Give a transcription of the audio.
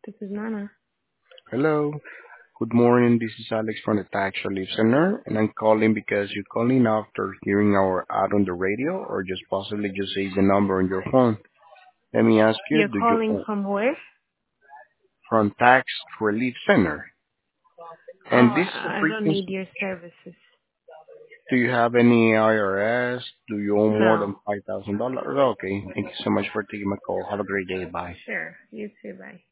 This is Nana. Hello. Good morning. This is Alex from the Tax Relief Center, and I'm calling because you're calling after hearing our ad on the radio or just possibly just say the number on your phone. Let me ask you, You're do you calling from where? from Tax Relief Center? Oh, And this is a I don't need frequency. your services. Do you have any IRS? Do you owe more No. than $5,000? Okay. Thank you so much for taking my call. Have a great day. Bye. Sure. You too. Bye.